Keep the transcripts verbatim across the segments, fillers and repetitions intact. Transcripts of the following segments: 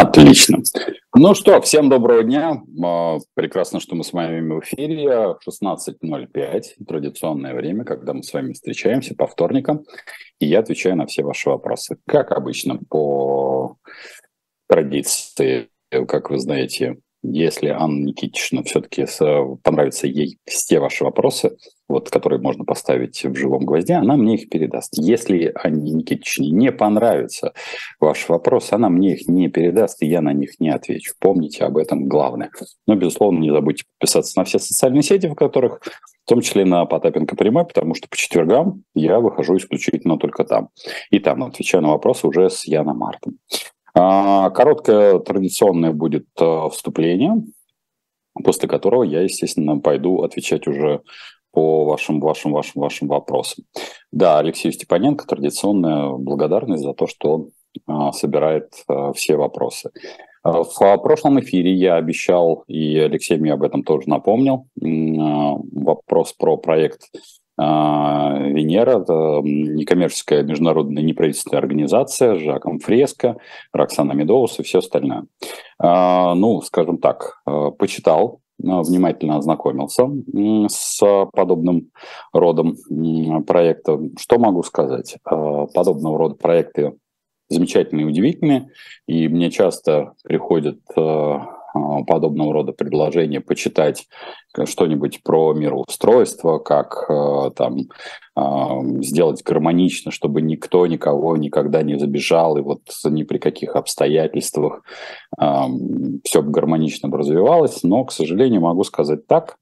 Отлично. Ну что, всем доброго дня. Прекрасно, что мы с вами в эфире. шестнадцать ноль пять, традиционное время, когда мы с вами встречаемся по вторникам, и я отвечаю на все ваши вопросы. Как обычно, по традиции, как вы знаете, если Анна Никитична все-таки понравятся ей все ваши вопросы, вот, которые можно поставить в живом гвозде, она мне их передаст. Если Анне Никитичне не понравятся ваши вопросы, она мне их не передаст, и я на них не отвечу. Помните об этом главное. Но, безусловно, не забудьте подписаться на все социальные сети, в которых, в том числе на Потапенко Прямой, потому что по четвергам я выхожу исключительно только там. И там отвечаю на вопросы уже с Яном Мартом. Короткое традиционное будет вступление, после которого я, естественно, пойду отвечать уже по вашим, вашим, вашим, вашим вопросам. Да, Алексею Степаненко традиционная благодарность за то, что он собирает все вопросы. В прошлом эфире я обещал, и Алексей мне об этом тоже напомнил, вопрос про проект «Венера», это некоммерческая международная неправительственная организация с Жаком Фреско, Роксана Медоус и все остальное. Ну, скажем так, почитал, внимательно ознакомился с подобным родом проекта. Что могу сказать? Подобного рода проекты замечательные и удивительные, и мне часто приходят подобного рода предложения почитать что-нибудь про мироустройство, как там сделать гармонично, чтобы никто никого никогда не забежал, и вот ни при каких обстоятельствах все гармонично бы развивалось. Но, к сожалению, могу сказать так,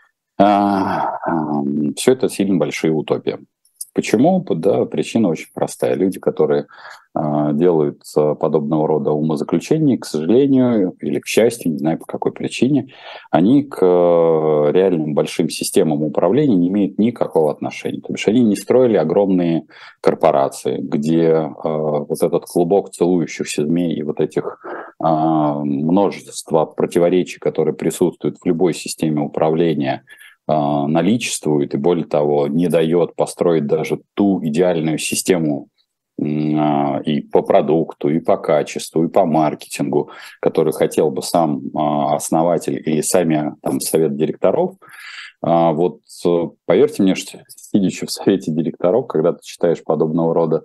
все это сильно большие утопии. Почему? Да, причина очень простая. Люди, которые э, делают подобного рода умозаключения, к сожалению, или к счастью, не знаю по какой причине, они к э, реальным большим системам управления не имеют никакого отношения. То есть они не строили огромные корпорации, где э, вот этот клубок целующихся змей и вот этих э, множество противоречий, которые присутствуют в любой системе управления, наличествует и, более того, не дает построить даже ту идеальную систему и по продукту, и по качеству, и по маркетингу, который хотел бы сам основатель или сами там, совет директоров. Вот поверьте мне, что сидячи в совете директоров, когда ты читаешь подобного рода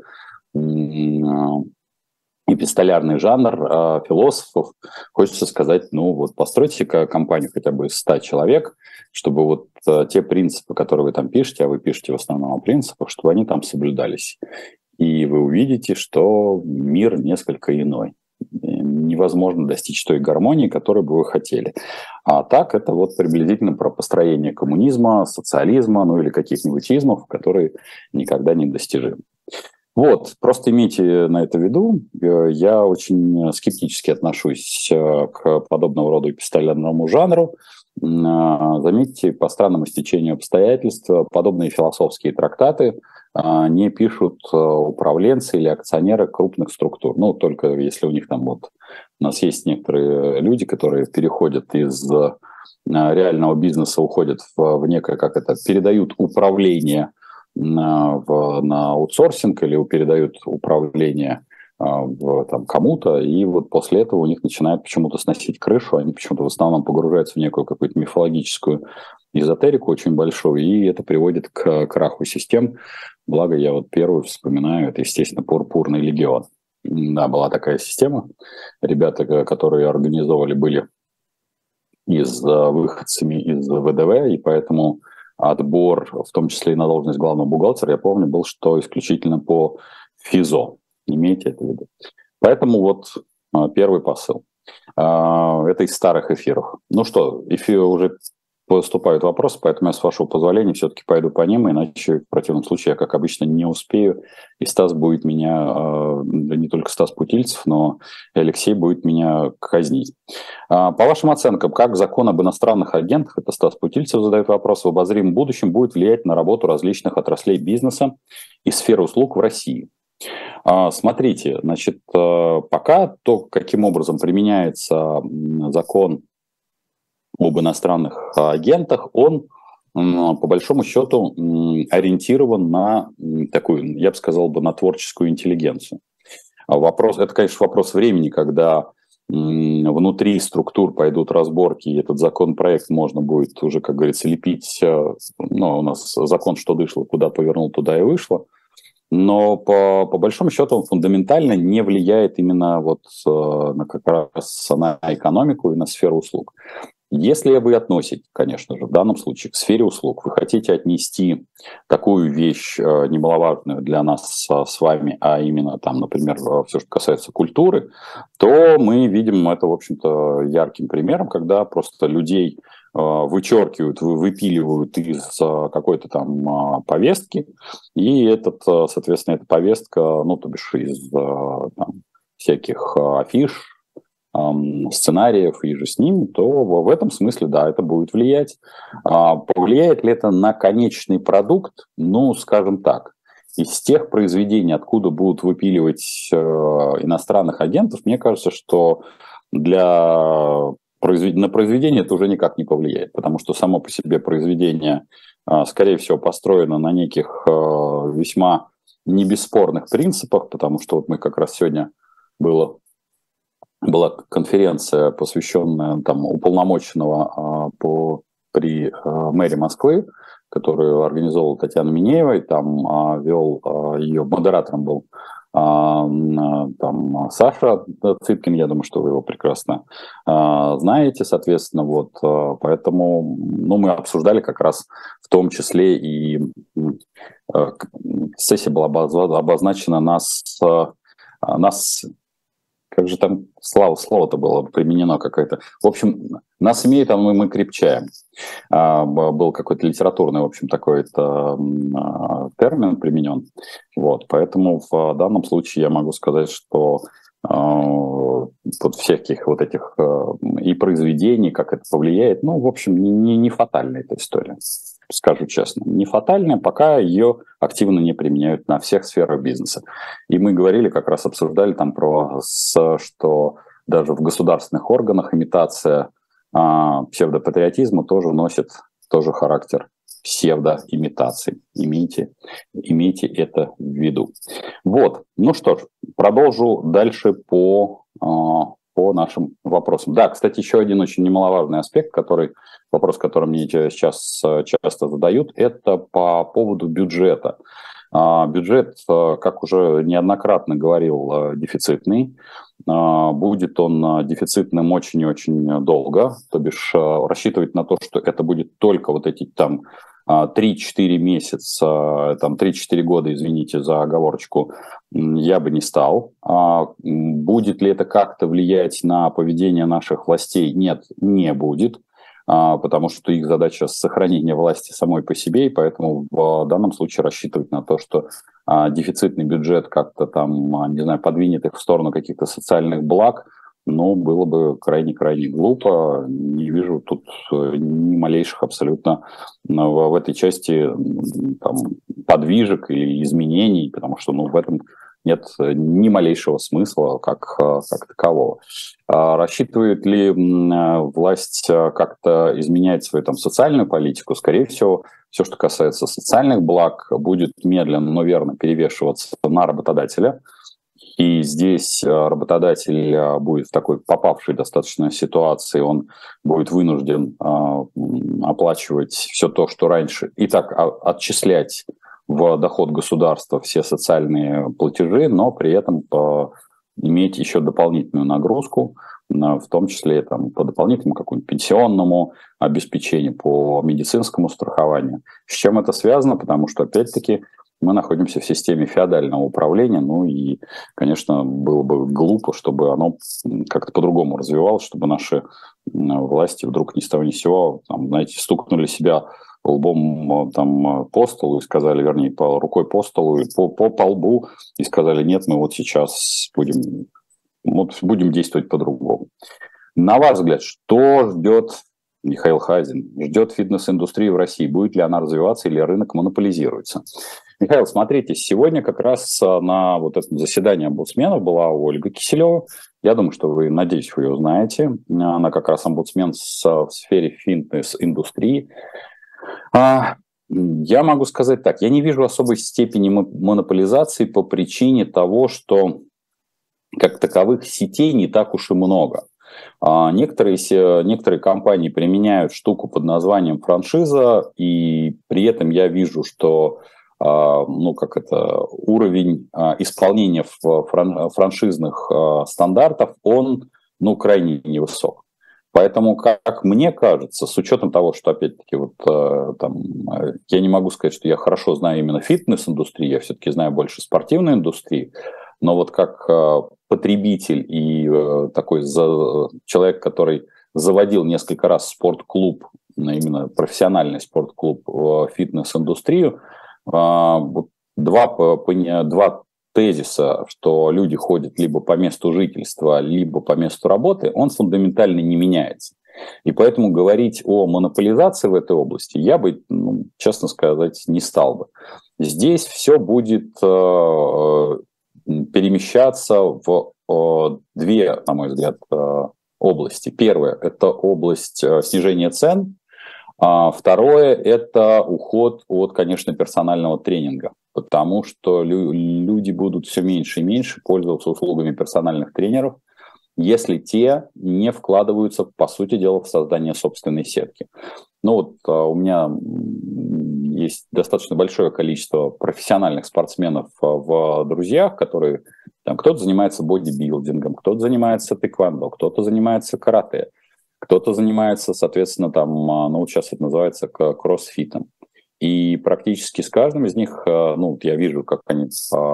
эпистолярный жанр философов, хочется сказать, ну вот постройте-ка компанию хотя бы из ста человек, чтобы вот те принципы, которые вы там пишете, а вы пишете в основном о принципах, чтобы они там соблюдались. И вы увидите, что мир несколько иной. Невозможно достичь той гармонии, которую бы вы хотели. А так это вот приблизительно про построение коммунизма, социализма, ну или каких-нибудь измов, которые никогда не достижимы. Вот, просто имейте на это в виду. Я очень скептически отношусь к подобного рода эпистолярному жанру. Заметьте, по странному стечению обстоятельств подобные философские трактаты не пишут управленцы или акционеры крупных структур. Ну, только если у них там вот... У нас есть некоторые люди, которые переходят из реального бизнеса, уходят в, в некое, как это, передают управление на, в, на аутсорсинг или передают управление в, там, кому-то, и вот после этого у них начинает почему-то сносить крышу, они почему-то в основном погружаются в некую какую-то мифологическую эзотерику очень большую, и это приводит к краху систем. Благо, я вот первую вспоминаю, это, естественно, Пурпурный легион. Да, была такая система. Ребята, которые организовывали, были из выходцами из ВДВ, и поэтому отбор, в том числе и на должность главного бухгалтера, я помню, был, что исключительно по ФИЗО. Имейте это в виду. Поэтому вот первый посыл. Это из старых эфиров. Ну что, эфир уже поступают вопросы, поэтому я, с вашего позволения, все-таки пойду по ним, иначе в противном случае я, как обычно, не успею, и Стас будет меня, да не только Стас Путильцев, но и Алексей будет меня казнить. По вашим оценкам, как закон об иностранных агентах, это Стас Путильцев задает вопрос, в обозримом будущем будет влиять на работу различных отраслей бизнеса и сферы услуг в России? Смотрите, значит, пока то, каким образом применяется закон об иностранных агентах, он, по большому счету, ориентирован на такую, я бы сказал, бы, на творческую интеллигенцию. Вопрос, это, конечно, вопрос времени, когда внутри структур пойдут разборки, и этот законопроект можно будет уже, как говорится, лепить. Ну, у нас закон, что дышло, куда повернул, туда и вышло. Но по, по большому счету он фундаментально не влияет именно вот на, как раз на экономику и на сферу услуг. Если вы относите, конечно же, в данном случае к сфере услуг, вы хотите отнести такую вещь немаловажную для нас с вами, а именно, там, например, все, что касается культуры, то мы видим это, в общем-то, ярким примером, когда просто людей вычеркивают, выпиливают из какой-то там повестки, и этот, соответственно, эта повестка, ну, то бишь из там, всяких афиш, сценариев и же с ними, то в этом смысле, да, это будет влиять. Повлияет ли это на конечный продукт? Ну, скажем так, из тех произведений, откуда будут выпиливать иностранных агентов, мне кажется, что для на произведение это уже никак не повлияет, потому что само по себе произведение, скорее всего, построено на неких весьма небесспорных принципах, потому что вот мы как раз сегодня было была конференция, посвященная там, уполномоченного а, по, при а, мэре Москвы, которую организовала Татьяна Минеева, и там а, вел, а, ее модератором был а, там, Саша Цыпкин, я думаю, что вы его прекрасно а, знаете, соответственно, вот, а, поэтому ну, мы обсуждали как раз в том числе и а, сессия была обозначена нас, а, нас как же там слово, слово-то было применено какое-то. В общем, нас имеет, а мы, мы крепчаем. А, был какой-то литературный, в общем, такой-то а, термин применен. Вот, поэтому в данном случае я могу сказать, что а, вот всяких вот этих а, и произведений, как это повлияет, ну, в общем, не, не фатальная эта история. Скажу честно, не фатальная, пока ее активно не применяют на всех сферах бизнеса. И мы говорили, как раз обсуждали там про, что даже в государственных органах имитация а, псевдопатриотизма тоже носит тоже характер псевдоимитации. Имейте, имейте это в виду. Вот, ну что ж, продолжу дальше по... А, по нашим вопросам. Да, кстати, еще один очень немаловажный аспект, который, вопрос, который мне сейчас часто задают, это по поводу бюджета. Бюджет, как уже неоднократно говорил, дефицитный. Будет он дефицитным очень и очень долго, то бишь рассчитывать на то, что это будет только вот эти там три-четыре месяца, там три-четыре года, извините за оговорочку, я бы не стал. Будет ли это как-то влиять на поведение наших властей? Нет, не будет, потому что их задача сохранение власти самой по себе, и поэтому в данном случае рассчитывать на то, что дефицитный бюджет как-то там, не знаю, подвинет их в сторону каких-то социальных благ, ну, было бы крайне-крайне глупо. Не вижу тут ни малейших абсолютно в, в этой части там, подвижек или изменений, потому что ну, в этом нет ни малейшего смысла как, как такового. А рассчитывает ли власть как-то изменять свою там, социальную политику? Скорее всего, все, что касается социальных благ, будет медленно, но верно перевешиваться на работодателя. И здесь работодатель будет в такой попавшей достаточно ситуации, он будет вынужден оплачивать все то, что раньше, и так отчислять в доход государства все социальные платежи, но при этом иметь еще дополнительную нагрузку, в том числе там, по дополнительному какому-нибудь пенсионному обеспечению, по медицинскому страхованию. С чем это связано? Потому что, опять-таки, мы находимся в системе феодального управления, ну и, конечно, было бы глупо, чтобы оно как-то по-другому развивалось, чтобы наши власти вдруг ни с того ни с сего, там, знаете, стукнули себя лбом там, по столу и сказали, вернее, по, рукой по столу, и по, по, по лбу, и сказали, нет, мы вот сейчас будем, вот, будем действовать по-другому. На ваш взгляд, что ждет Михаил Хазин, ждет фитнес-индустрии в России? Будет ли она развиваться или рынок монополизируется? Михаил, смотрите, сегодня как раз на вот этом заседании омбудсменов была Ольга Киселева. Я думаю, что вы, надеюсь, вы ее знаете. Она как раз омбудсмен в сфере фитнес-индустрии. Я могу сказать так, я не вижу особой степени монополизации по причине того, что как таковых сетей не так уж и много. Некоторые, некоторые компании применяют штуку под названием франшиза, и при этом я вижу, что ну, как это, уровень исполнения франшизных стандартов, он ну, крайне невысок. Поэтому, как мне кажется, с учетом того, что, опять-таки, вот, там, я не могу сказать, что я хорошо знаю именно фитнес-индустрию, я все-таки знаю больше спортивной индустрии, но вот как потребитель и такой за, человек, который заводил несколько раз спортклуб, именно профессиональный спортклуб в фитнес-индустрию, два, два тезиса, что люди ходят либо по месту жительства, либо по месту работы, он фундаментально не меняется. И поэтому говорить о монополизации в этой области я бы, ну, честно сказать, не стал бы. Здесь все будет э, перемещаться в э, две, на мой взгляд, э, области. Первое – это область э, снижения цен. А второе – это уход от, конечно, персонального тренинга, потому что лю- люди будут все меньше и меньше пользоваться услугами персональных тренеров, если те не вкладываются, по сути дела, в создание собственной сетки. Ну вот а, у меня есть достаточно большое количество профессиональных спортсменов в друзьях, которые, там, кто-то занимается бодибилдингом, кто-то занимается тэквондо, кто-то занимается карате. Кто-то занимается, соответственно, там, ну, сейчас это называется кроссфитом. И практически с каждым из них, ну, я вижу, как они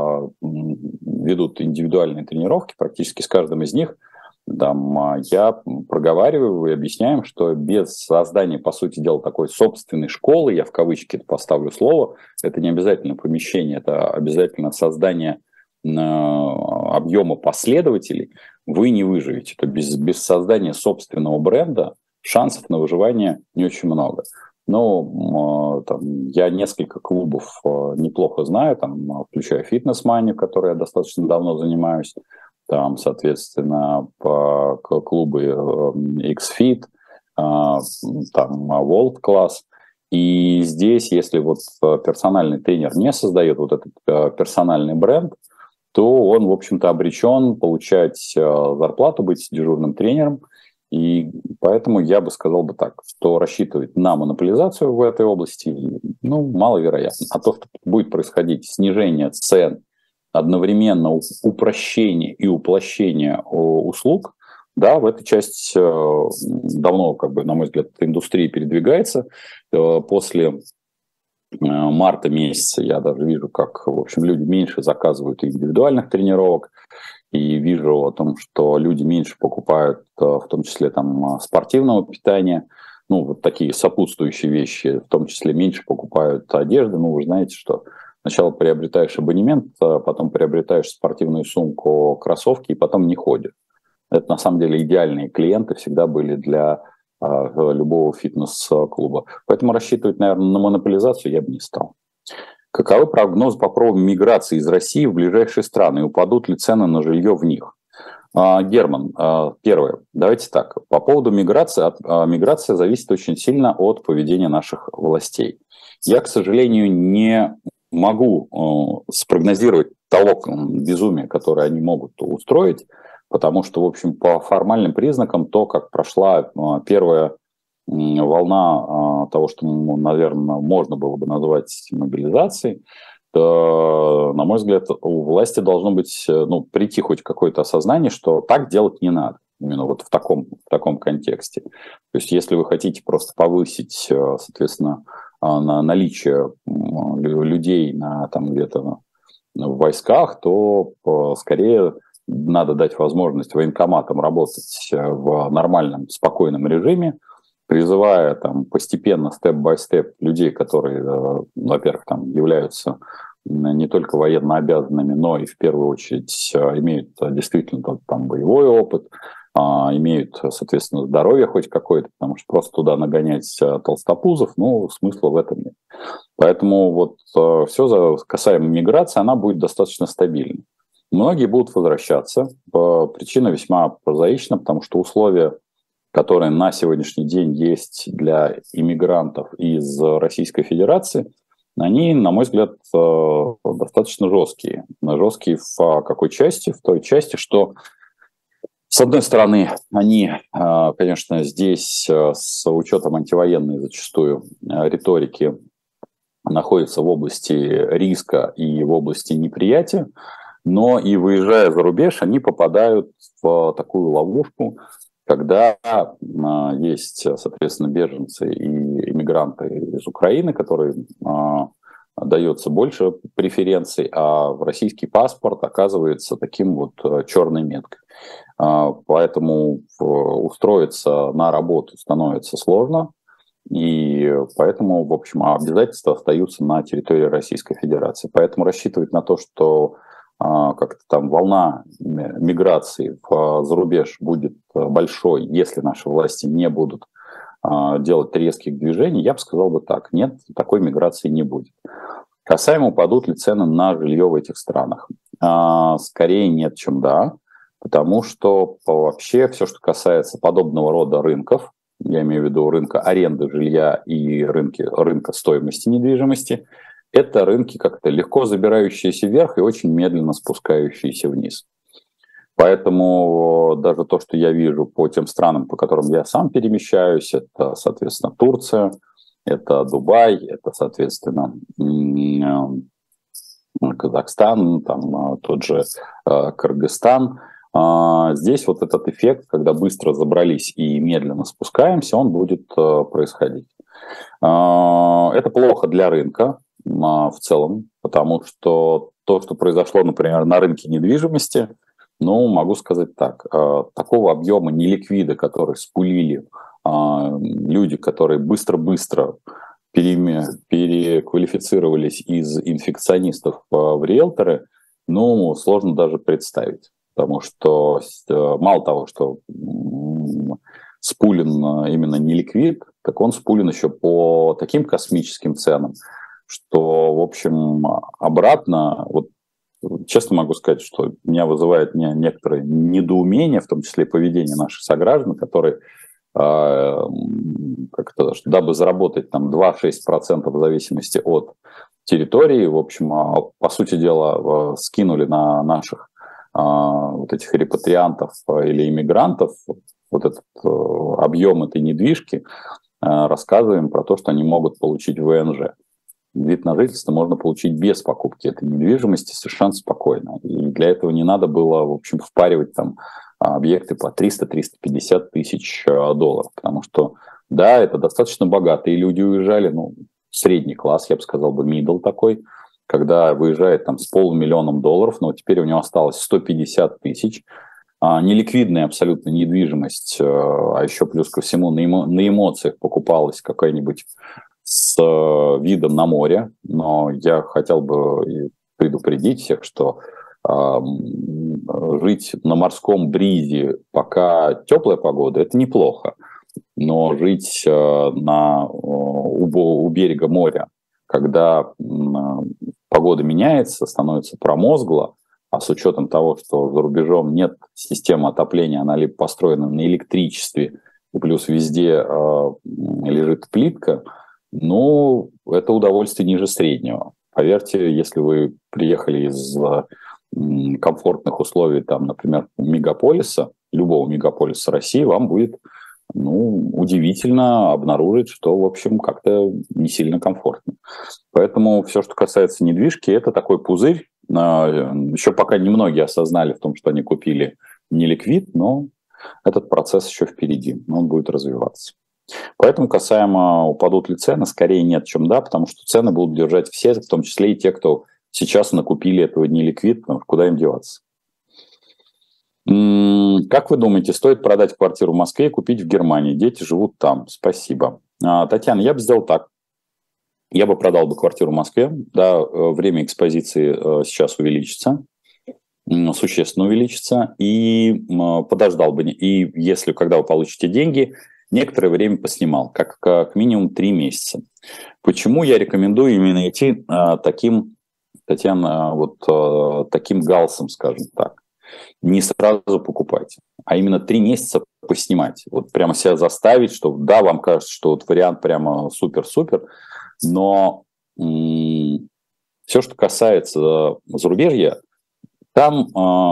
ведут индивидуальные тренировки, практически с каждым из них там, я проговариваю и объясняю, что без создания, по сути дела, такой собственной школы, я в кавычки поставлю слово, это не обязательно помещение, это обязательно создание объема последователей, вы не выживете. То без, без создания собственного бренда шансов на выживание не очень много. Но там, я несколько клубов неплохо знаю, там, включая фитнес-манию, которой я достаточно давно занимаюсь, там, соответственно, по клубы X-Fit, там, World Class. И здесь, если вот персональный тренер не создает вот этот персональный бренд, то он, в общем-то, обречен получать зарплату, быть дежурным тренером. И поэтому я бы сказал бы так, что рассчитывать на монополизацию в этой области, ну, маловероятно. А то, что будет происходить снижение цен, одновременно упрощение и уплощение услуг, да, в этой части давно, как бы, на мой взгляд, индустрия передвигается. После марта месяца я даже вижу, как, в общем, люди меньше заказывают индивидуальных тренировок, и вижу о том, что люди меньше покупают, в том числе там спортивного питания, ну, вот такие сопутствующие вещи, в том числе меньше покупают одежды. Ну, вы знаете, что сначала приобретаешь абонемент, потом приобретаешь спортивную сумку, кроссовки, и потом не ходишь. Это, на самом деле, идеальные клиенты всегда были для любого фитнес-клуба. Поэтому рассчитывать, наверное, на монополизацию я бы не стал. Каковы прогнозы по поводу миграции из России в ближайшие страны? И упадут ли цены на жилье в них? Герман, первое. Давайте так. По поводу миграции. Миграция зависит очень сильно от поведения наших властей. Я, к сожалению, не могу спрогнозировать того безумия, которое они могут устроить, потому что, в общем, по формальным признакам, то, как прошла первая волна того, что, наверное, можно было бы назвать мобилизацией, то, на мой взгляд, у власти должно быть, ну, прийти хоть какое-то осознание, что так делать не надо, именно вот в таком, в таком контексте. То есть, если вы хотите просто повысить, соответственно, на наличие людей на, там, где-то в войсках, то скорее надо дать возможность военкоматам работать в нормальном, спокойном режиме, призывая там постепенно, степ-бай-степ, людей, которые, во-первых, там являются не только военно обязанными, но и в первую очередь имеют действительно там боевой опыт, имеют, соответственно, здоровье хоть какое-то, потому что просто туда нагонять толстопузов, ну, смысла в этом нет. Поэтому вот все касаемо миграции, она будет достаточно стабильной. Многие будут возвращаться. Причина весьма прозаична, потому что условия, которые на сегодняшний день есть для иммигрантов из Российской Федерации, они, на мой взгляд, достаточно жесткие. Жесткие в какой части? В той части, что, с одной стороны, они, конечно, здесь с учетом антивоенной зачастую риторики находятся в области риска и в области неприятия, но и выезжая за рубеж, они попадают в такую ловушку, когда есть, соответственно, беженцы и иммигранты из Украины, которым дается больше преференций, а российский паспорт оказывается таким вот черной меткой. Поэтому устроиться на работу становится сложно, и поэтому, в общем, обязательства остаются на территории Российской Федерации. Поэтому рассчитывать на то, что как-то там волна миграции за рубеж будет большой, если наши власти не будут делать резких движений, я бы сказал бы так: нет, такой миграции не будет. Касаемо, упадут ли цены на жилье в этих странах? Скорее нет, чем да, потому что вообще все, что касается подобного рода рынков, я имею в виду рынка аренды жилья и рынки, рынка стоимости недвижимости, это рынки как-то легко забирающиеся вверх и очень медленно спускающиеся вниз. Поэтому даже то, что я вижу по тем странам, по которым я сам перемещаюсь, это, соответственно, Турция, это Дубай, это, соответственно, Казахстан, там тот же Кыргызстан. Здесь вот этот эффект, когда быстро забрались и медленно спускаемся, он будет происходить. Это плохо для рынка в целом, потому что то, что произошло, например, на рынке недвижимости, ну, могу сказать так, такого объема неликвида, который спулили люди, которые быстро-быстро переквалифицировались из инфекционистов в риэлторы, ну, сложно даже представить. Потому что мало того, что спулен именно неликвид, так он спулен еще по таким космическим ценам, что, в общем, обратно, вот честно могу сказать, что меня вызывает некоторое недоумение, в том числе и поведение наших сограждан, которые, как-то, дабы заработать там два-шесть процентов в зависимости от территории, в общем, по сути дела, скинули на наших вот этих репатриантов или иммигрантов вот этот объем этой недвижки, рассказываем про то, что они могут получить вэ эн жэ. Вид на жительство можно получить без покупки этой недвижимости совершенно спокойно. И для этого не надо было, в общем, впаривать там объекты по триста - триста пятьдесят тысяч долларов. Потому что, да, это достаточно богатые люди уезжали, ну, средний класс, я бы сказал, бы middle такой, когда выезжает там с полумиллионом долларов, но теперь у него осталось сто пятьдесят тысяч. А, неликвидная абсолютно недвижимость, а еще плюс ко всему на, эмо, на эмоциях покупалась какая-нибудь с видом на море. Но я хотел бы предупредить всех, что э, жить на морском бризе, пока теплая погода, это неплохо. Но жить э, на, у, у берега моря, когда э, погода меняется, становится промозгло, а с учетом того, что за рубежом нет системы отопления, она либо построена на электричестве, и плюс везде э, лежит плитка, ну, это удовольствие ниже среднего. Поверьте, если вы приехали из э, комфортных условий, там, например, мегаполиса, любого мегаполиса России, вам будет, ну, удивительно обнаружить, что, в общем, как-то не сильно комфортно. Поэтому все, что касается недвижки, это такой пузырь. Еще пока немногие осознали в том, что они купили неликвид, но этот процесс еще впереди, он будет развиваться. Поэтому касаемо упадут ли цены, скорее нет, чем да, потому что цены будут держать все, в том числе и те, кто сейчас накупили этого неликвид, куда им деваться. Как вы думаете, стоит продать квартиру в Москве и купить в Германии? Дети живут там. Спасибо. Татьяна, я бы сделал так. Я бы продал бы квартиру в Москве. Да, время экспозиции сейчас увеличится, существенно увеличится, и подождал бы. И если, когда вы получите деньги, некоторое время поснимал, как, как минимум три месяца. Почему я рекомендую именно идти таким, Татьяна, вот таким галсом, скажем так? Не сразу покупать, а именно три месяца поснимать. Вот прямо себя заставить, что да, вам кажется, что вот вариант прямо супер-супер, но все, что касается зарубежья, там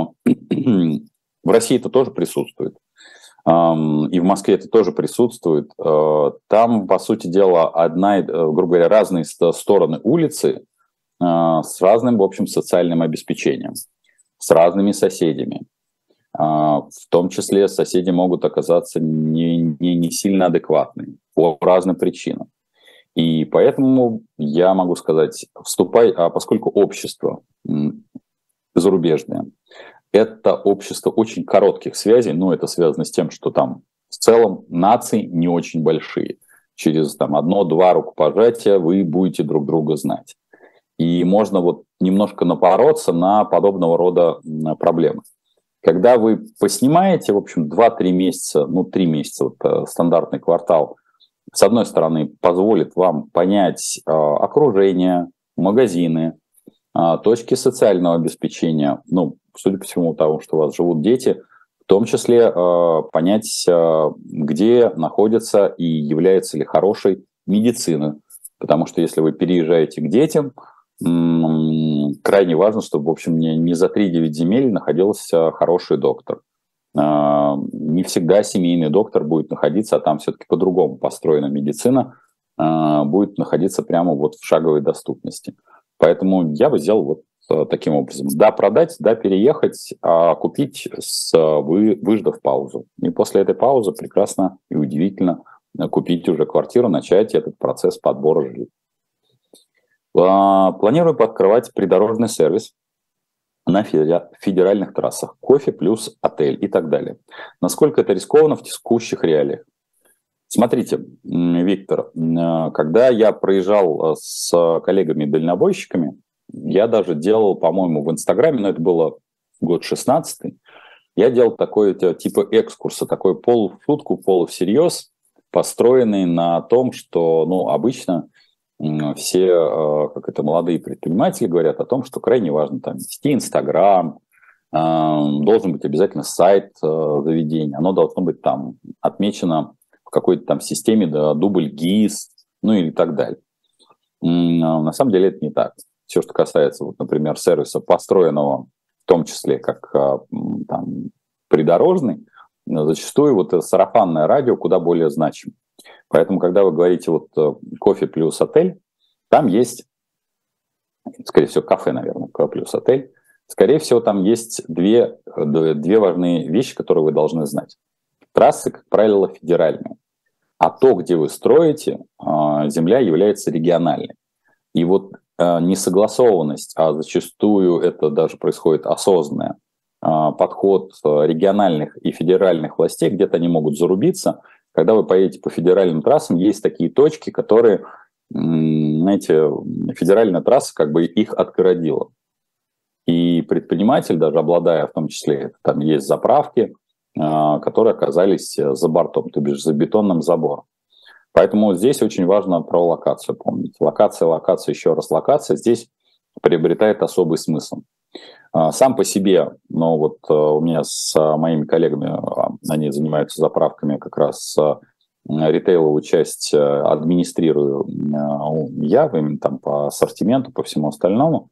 в России это тоже присутствует. И в Москве это тоже присутствует. Там, по сути дела, одна, грубо говоря, разные стороны улицы с разным, в общем, социальным обеспечением, с разными соседями. В том числе соседи могут оказаться не, не, не сильно адекватными по разным причинам. И поэтому я могу сказать, вступай, а поскольку общество зарубежное, это общество очень коротких связей, но это связано с тем, что там в целом нации не очень большие. Через там, одно-два рукопожатия вы будете друг друга знать. И можно вот немножко напороться на подобного рода проблемы. Когда вы поснимаете, в общем, два-три месяца, ну, три месяца, вот, стандартный квартал, с одной стороны, позволит вам понять э, окружение, магазины, э, точки социального обеспечения, ну, судя по всему, того, что у вас живут дети, в том числе э, понять, э, где находится и является ли хорошей медицина. Потому что если вы переезжаете к детям, м- крайне важно, чтобы, в общем, не, не за три-девять земель находился хороший доктор. Не всегда семейный доктор будет находиться, а там все-таки по-другому построена медицина, будет находиться прямо вот в шаговой доступности. Поэтому я бы сделал вот таким образом. Да, продать, да, переехать, а купить, с, вы, выждав паузу. И после этой паузы прекрасно и удивительно купить уже квартиру, начать этот процесс подбора жилья. Планирую подкрывать придорожный сервис на федеральных трассах. Кофе плюс отель и так далее. Насколько это рискованно в текущих реалиях? Смотрите, Виктор, когда я проезжал с коллегами-дальнобойщиками, я даже делал, по-моему, в Инстаграме, но это было год шестнадцатый, я делал такой типа экскурса, такой полушутку, полувсерьез, построенный на том, что, ну, обычно все, как это, молодые предприниматели говорят о том, что крайне важно там вести Инстаграм, должен быть обязательно сайт заведения, оно должно быть там отмечено в какой-то там системе, да, дубль ГИС, ну и так далее. На самом деле это не так. Все, что касается, вот, например, сервиса, построенного в том числе как там, придорожный, зачастую вот это сарафанное радио куда более значимо. Поэтому, когда вы говорите вот кофе плюс отель, там есть, скорее всего, кафе, наверное, плюс отель. Скорее всего, там есть две, две важные вещи, которые вы должны знать. Трассы, как правило, федеральные. А то, где вы строите, земля является региональной. И вот несогласованность, а зачастую это даже происходит осознанное, подход региональных и федеральных властей, где-то они могут зарубиться. Когда вы поедете по федеральным трассам, есть такие точки, которые, знаете, федеральная трасса как бы их отгородила. И предприниматель, даже обладая в том числе, там есть заправки, которые оказались за бортом, то бишь за бетонным забором. Поэтому здесь очень важно про локацию помнить. Локация, локация, еще раз локация здесь приобретает особый смысл. Сам по себе, но вот у меня с моими коллегами, они занимаются заправками, как раз ритейловую часть администрирую я, именно там по ассортименту, по всему остальному.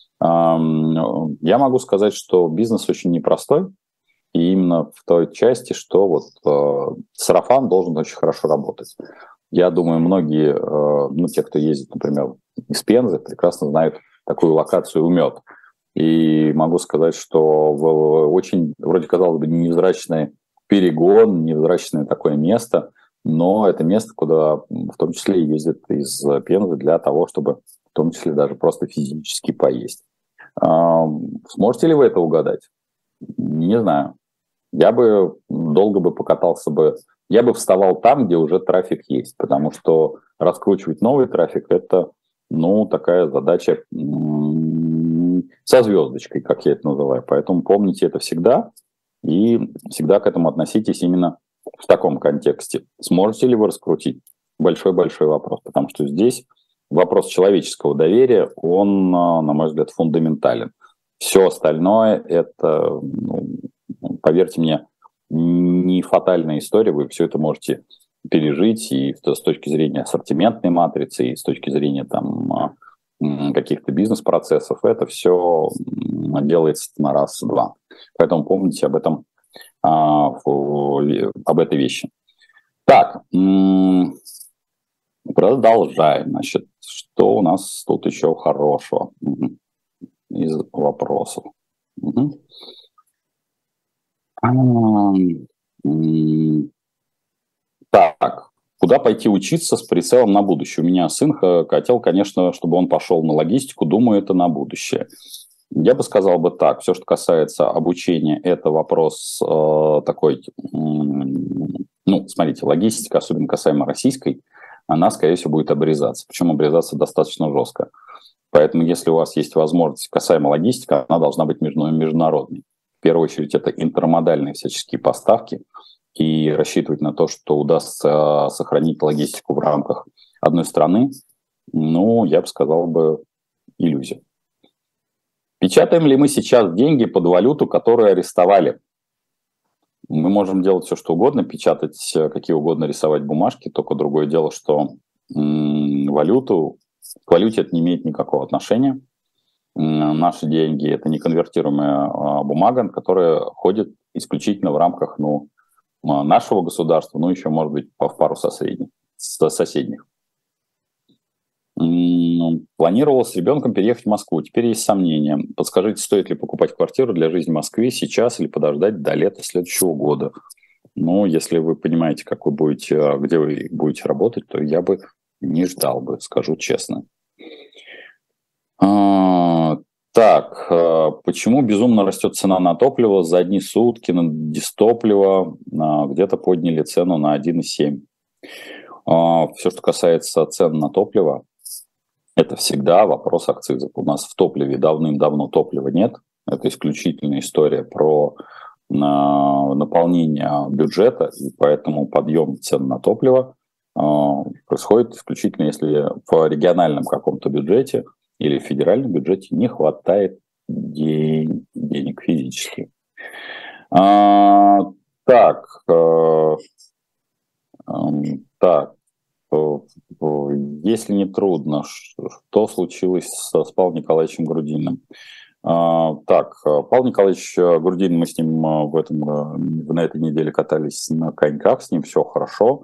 Я могу сказать, что бизнес очень непростой, и именно в той части, что вот сарафан должен очень хорошо работать. Я думаю, многие, ну, те, кто ездит, например, из Пензы, прекрасно знают такую локацию «Умет». И могу сказать, что в очень, вроде казалось бы, невзрачный перегон, невзрачное такое место, но это место, куда в том числе ездят из Пензы для того, чтобы в том числе даже просто физически поесть. Сможете ли вы это угадать? Не знаю. Я бы долго бы покатался бы, я бы вставал там, где уже трафик есть, потому что раскручивать новый трафик – это, ну, такая задача со звездочкой, как я это называю. Поэтому помните это всегда и всегда к этому относитесь именно в таком контексте. Сможете ли вы раскрутить? Большой-большой вопрос, потому что здесь вопрос человеческого доверия, он, на мой взгляд, фундаментален. Все остальное – это, ну, поверьте мне, не фатальная история, вы все это можете пережить и с точки зрения ассортиментной матрицы, и с точки зрения там каких-то бизнес-процессов, это все делается на раз-два. Поэтому помните об этом, об этой вещи. Так, продолжаем. Значит, что у нас тут еще хорошего из вопросов? Так, куда пойти учиться с прицелом на будущее? У меня сын хотел, конечно, чтобы он пошел на логистику, думаю, это на будущее. Я бы сказал бы так, все, что касается обучения, это вопрос э, такой, э, ну, смотрите, логистика, особенно касаемо российской, она, скорее всего, будет обрезаться. Причем обрезаться достаточно жестко. Поэтому, если у вас есть возможность касаемо логистики, она должна быть международной. В первую очередь, это интермодальные всяческие поставки, и рассчитывать на то, что удастся сохранить логистику в рамках одной страны, ну, я бы сказал бы, иллюзия. Печатаем ли мы сейчас деньги под валюту, которую арестовали? Мы можем делать все, что угодно, печатать какие угодно, рисовать бумажки, только другое дело, что м- валюту, к валюте это не имеет никакого отношения. М- наши деньги – это не конвертируемая а, бумага, которая ходит исключительно в рамках, ну, нашего государства, ну, еще, может быть, в пару соседних. соседних. Планировал с ребенком переехать в Москву. Теперь есть сомнения. Подскажите, стоит ли покупать квартиру для жизни в Москве сейчас или подождать до лета следующего года? Ну, если вы понимаете, как вы будете, где вы будете работать, то я бы не ждал бы, скажу честно. А, так, почему безумно растет цена на топливо? За одни сутки на дистопливо где-то подняли цену на один и семь. Все, что касается цен на топливо, это всегда вопрос акцизов. У нас в топливе давным-давно топлива нет. Это исключительная история про наполнение бюджета, и поэтому подъем цен на топливо происходит исключительно, если в региональном каком-то бюджете или в федеральном бюджете не хватает день, денег физически. А, так, э, э, так, если не трудно, что случилось с, с Павлом Николаевичем Грудининым? А, так, Павел Николаевич Грудинин, мы с ним в этом, на этой неделе катались на коньках, с ним все хорошо.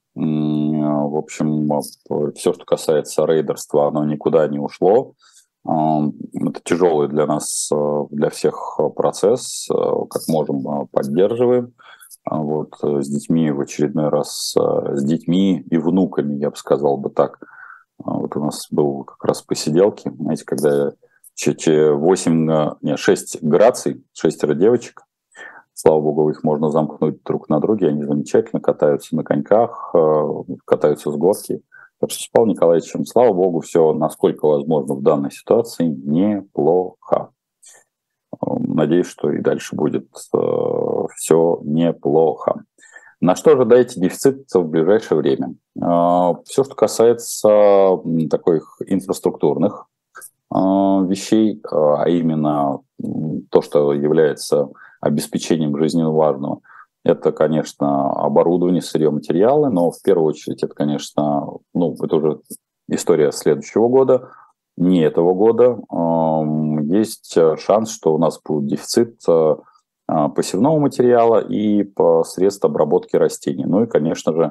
В общем, все, что касается рейдерства, оно никуда не ушло. Это тяжелый для нас, для всех процесс, как можем, поддерживаем. Вот, с детьми в очередной раз, с детьми и внуками, я бы сказал бы так. Вот у нас был как раз посиделки, знаете, когда восемь, не, шесть граций, шестеро девочек. Слава богу, их можно замкнуть друг на друге, они замечательно катаются на коньках, катаются с горки. Так что с Павлом Николаевичем, слава богу, все, насколько возможно в данной ситуации, неплохо. Надеюсь, что и дальше будет э, все неплохо. На что ожидаете дефицит в ближайшее время? Э, все, что касается таких инфраструктурных э, вещей, э, а именно то, что является обеспечением жизненно важного, это, конечно, оборудование, сырье, материалы, но в первую очередь это, конечно, ну, это уже история следующего года, не этого года. Есть шанс, что у нас будет дефицит посевного материала и средств обработки растений. Ну и, конечно же,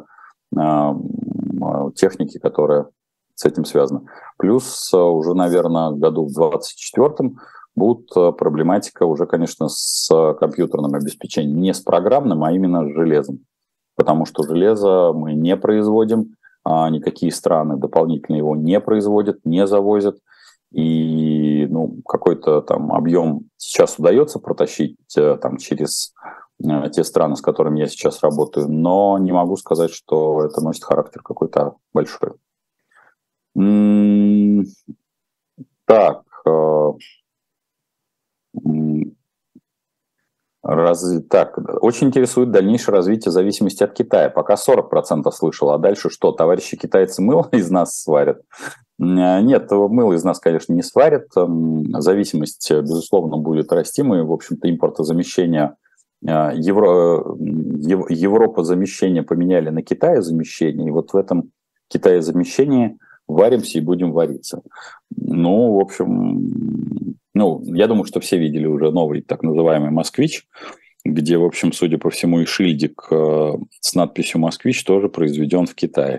техники, которая с этим связана. Плюс уже, наверное, году в двадцать четвёртом будет проблематика уже, конечно, с компьютерным обеспечением. Не с программным, а именно с железом. Потому что железо мы не производим, никакие страны дополнительно его не производят, не завозят. И ну, какой-то там объем сейчас удается протащить там, через те страны, с которыми я сейчас работаю, но не могу сказать, что это носит характер какой-то большой. Так. Раз, так, очень интересует дальнейшее развитие зависимости от Китая. Пока сорок процентов слышал, а дальше что? Товарищи китайцы мыло из нас сварят? Нет, мыло из нас, конечно, не сварят. Зависимость, безусловно, будет расти. Мы, в общем-то, импортозамещение Евро, Европа замещение поменяли на Китае замещение, и вот в этом Китае замещении варимся и будем вариться. Ну, в общем, ну, я думаю, что все видели уже новый так называемый «Москвич», где, в общем, судя по всему, и шильдик с надписью «Москвич» тоже произведен в Китае.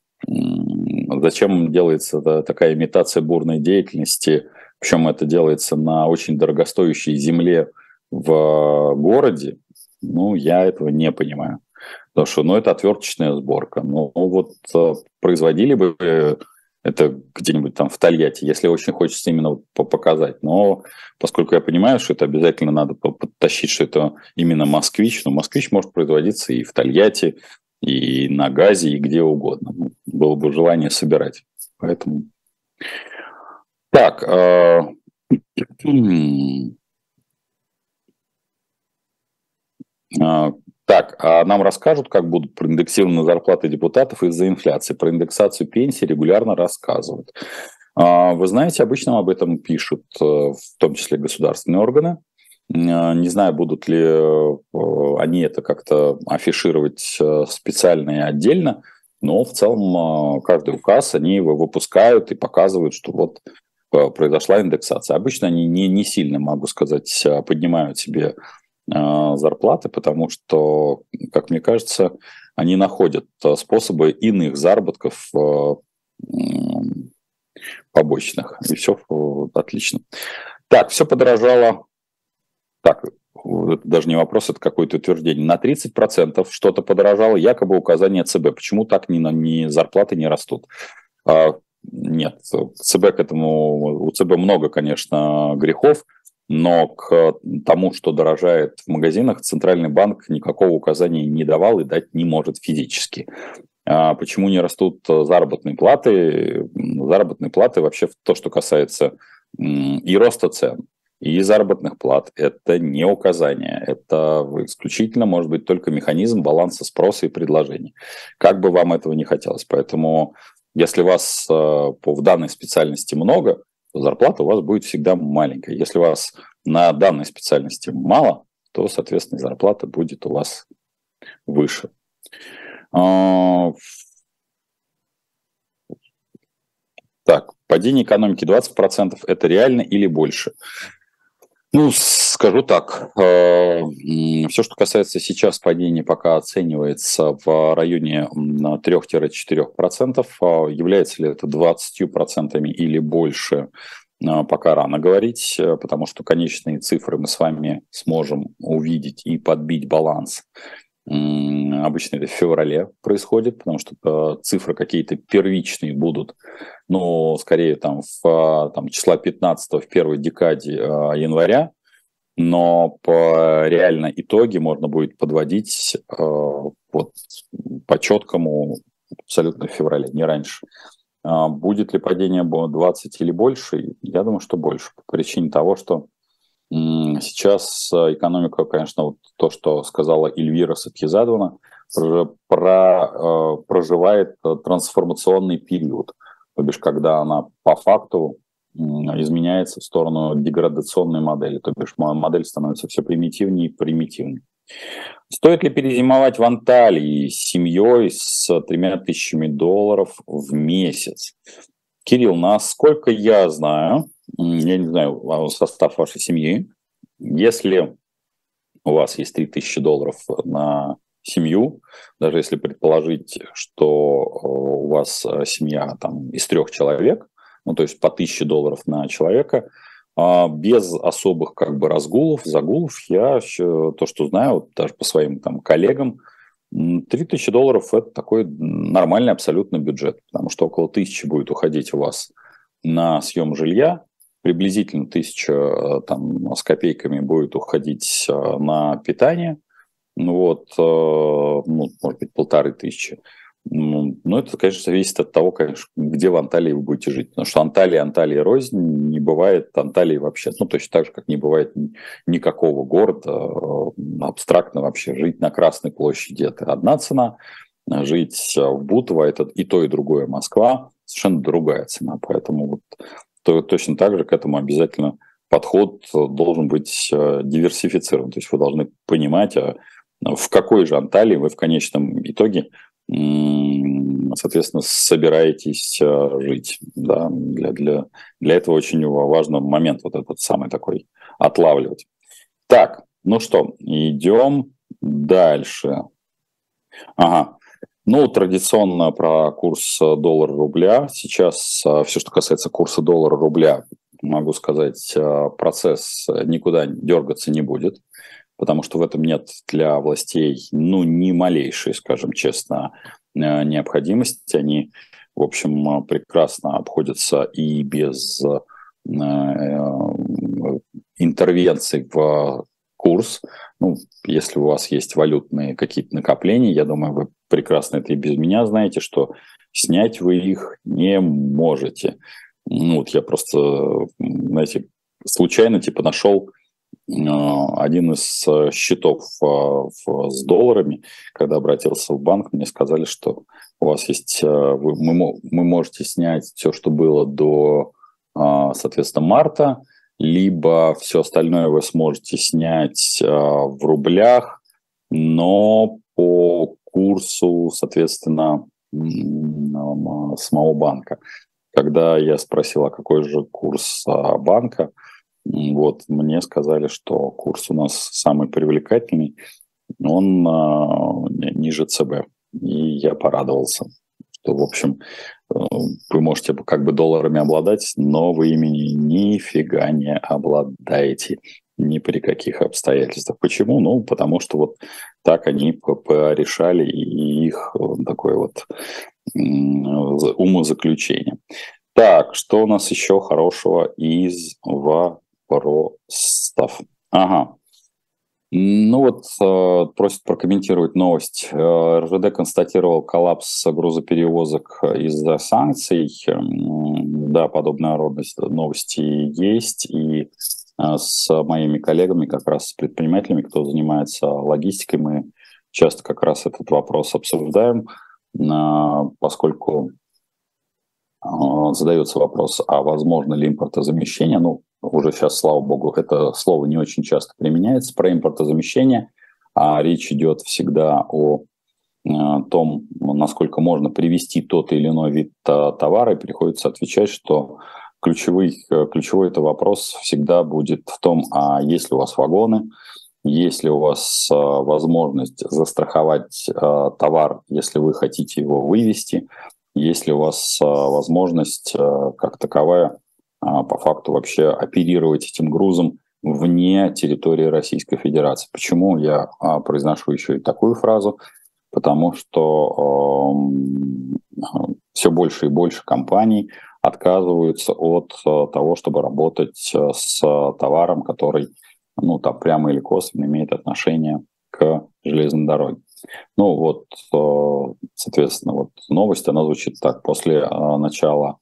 Зачем делается такая имитация бурной деятельности? Причем это делается на очень дорогостоящей земле в городе. Ну, я этого не понимаю. Потому что, ну, это отверточная сборка. Ну, вот производили бы это где-нибудь там в Тольятти, если очень хочется именно показать. Но поскольку я понимаю, что это обязательно надо подтащить, что это именно «Москвич», но «Москвич» может производиться и в Тольятти, и на газе, и где угодно. Было бы желание собирать. Поэтому... Так. Э... Так, а нам расскажут, как будут проиндексированы зарплаты депутатов из-за инфляции. Про индексацию пенсий регулярно рассказывают. Вы знаете, обычно об этом пишут, в том числе государственные органы. Не знаю, будут ли они это как-то афишировать специально и отдельно, но в целом каждый указ они его выпускают и показывают, что вот произошла индексация. Обычно они не, не сильно, могу сказать, поднимают себе зарплаты, потому что, как мне кажется, они находят способы иных заработков побочных. И все отлично. Так, все подорожало. Так, это даже не вопрос, это какое-то утверждение. На тридцать процентов что-то подорожало, якобы указание ЦБ. Почему так ни, ни зарплаты не растут? А, нет, ЦБ к этому, у ЦБ много, конечно, грехов. Но к тому, что дорожает в магазинах, Центральный банк никакого указания не давал и дать не может физически. А почему не растут заработные платы? Заработные платы вообще то, что касается и роста цен, и заработных плат, это не указание. Это исключительно может быть только механизм баланса спроса и предложения. Как бы вам этого не хотелось. Поэтому если вас в данной специальности много, зарплата у вас будет всегда маленькая. Если у вас на данной специальности мало, то, соответственно, зарплата будет у вас выше. Так, падение экономики двадцать процентов – это реально или больше? Ну, скажу так, все, что касается сейчас падения, пока оценивается в районе три-четыре процента. Является ли это двадцатью процентами или больше, пока рано говорить, потому что конечные цифры мы с вами сможем увидеть и подбить баланс. Обычно это в феврале происходит, потому что цифры какие-то первичные будут, но скорее там в там, числа пятнадцатого в первой декаде января, но по реально итоге можно будет подводить вот, по четкому абсолютно в феврале, не раньше. Будет ли падение двадцать или больше? Я думаю, что больше, по причине того, что сейчас экономика, конечно, вот то, что сказала Эльвира Сатьязадовна, проживает трансформационный период. То бишь, когда она по факту изменяется в сторону деградационной модели. То бишь, модель становится все примитивнее и примитивнее. Стоит ли перезимовать в Анталии с семьей с тремя тысячами долларов в месяц? Кирилл, насколько я знаю, я не знаю состав вашей семьи, если у вас есть три тысячи долларов на семью, даже если предположить, что у вас семья там, из трех человек, ну то есть по тысяче долларов на человека, без особых как бы разгулов, загулов, я то, что знаю, вот даже по своим там коллегам, три тысячи долларов – это такой нормальный абсолютно бюджет, потому что около тысячи будет уходить у вас на съем жилья, приблизительно тысяча там, с копейками будет уходить на питание, вот, ну, может быть, полторы тысячи. Ну, это, конечно, зависит от того, конечно, где в Анталии вы будете жить. Потому что Анталия, Анталия рознь, не бывает Анталии вообще. Ну, точно так же, как не бывает никакого города. Абстрактно вообще жить на Красной площади – это одна цена. Жить в Бутово – это и то, и другое Москва. Совершенно другая цена. Поэтому вот, то, точно так же к этому обязательно подход должен быть диверсифицирован. То есть вы должны понимать, в какой же Анталии вы в конечном итоге, соответственно, собираетесь жить. Да? Для, для, для этого очень важный момент вот этот самый такой отлавливать. Так, ну что, идем дальше. Ага. Ну, традиционно про курс доллара-рубля. Сейчас все, что касается курса доллара-рубля, могу сказать, процесс никуда дергаться не будет, потому что в этом нет для властей, ну, ни малейшей, скажем честно, необходимости. Они, в общем, прекрасно обходятся и без интервенций в курс. Ну, если у вас есть валютные какие-то накопления, я думаю, вы прекрасно это и без меня знаете, что снять вы их не можете. Ну, вот я просто, знаете, случайно типа нашел один из счетов с долларами, когда обратился в банк, мне сказали, что у вас есть, вы, мы, мы можете снять все, что было до, соответственно, марта, либо все остальное вы сможете снять в рублях, но по курсу, соответственно, самого банка. Когда я спросил, а какой же курс банка, вот, мне сказали, что курс у нас самый привлекательный, он а, ниже ЦБ. И я порадовался, что, в общем, вы можете как бы долларами обладать, но вы ими нифига не обладаете ни при каких обстоятельствах. Почему? Ну, потому что вот так они порешали, и их такое вот умозаключение. Так, что у нас еще хорошего из вопросов? Ага. Ну вот, э, просят прокомментировать новость. Э, РЖД констатировал коллапс грузоперевозок из-за санкций. Э, да, подобная родность новости есть. И э, с моими коллегами, как раз с предпринимателями, кто занимается логистикой, мы часто как раз этот вопрос обсуждаем, э, поскольку э, задается вопрос, а возможно ли импортозамещение. Ну, уже сейчас, слава богу, это слово не очень часто применяется про импортозамещение, а речь идет всегда о э, том, насколько можно привезти тот или иной вид э, товара, и приходится отвечать, что ключевой, ключевой это вопрос всегда будет в том, а есть ли у вас вагоны, есть ли у вас э, возможность застраховать э, товар, если вы хотите его вывести, есть ли у вас э, возможность э, как таковая по факту вообще оперировать этим грузом вне территории Российской Федерации. Почему я а, произношу еще и такую фразу? Потому что э, все больше и больше компаний отказываются от э, того, чтобы работать с товаром, который, ну, там прямо или косвенно имеет отношение к железной дороге. Ну вот, э, соответственно, вот новость, она звучит так. После э, начала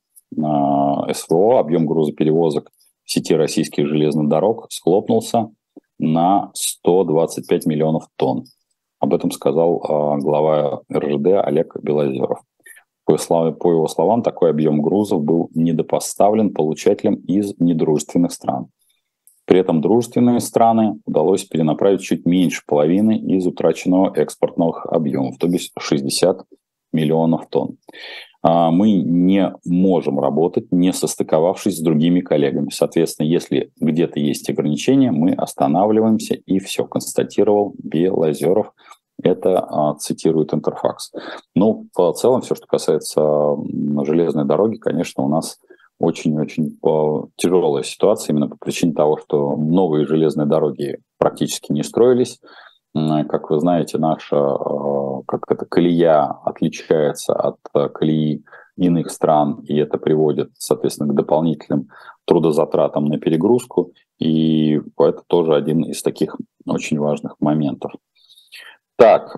СВО объем грузоперевозок в сети российских железных дорог схлопнулся на сто двадцать пять миллионов тонн. Об этом сказал глава РЖД Олег Белозеров. По его словам, такой объем грузов был недопоставлен получателям из недружественных стран. При этом дружественные страны удалось перенаправить чуть меньше половины из утраченного экспортных объемов, то есть шестьдесят миллионов тонн. Мы не можем работать, не состыковавшись с другими коллегами. Соответственно, если где-то есть ограничения, мы останавливаемся, и все, констатировал Белозеров. Это цитирует Интерфакс. Ну, в целом, все, что касается железной дороги, конечно, у нас очень-очень тяжелая ситуация именно по причине того, что новые железные дороги практически не строились. Как вы знаете, наша как это, колея отличается от колеи иных стран, и это приводит, соответственно, к дополнительным трудозатратам на перегрузку, и это тоже один из таких очень важных моментов. Так,